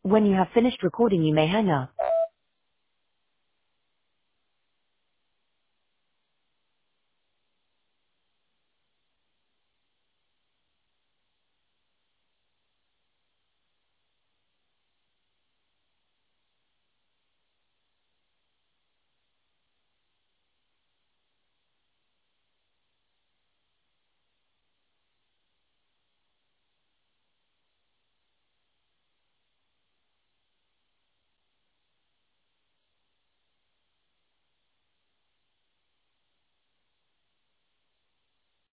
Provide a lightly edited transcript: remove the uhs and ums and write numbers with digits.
When you have finished recording, you may hang up.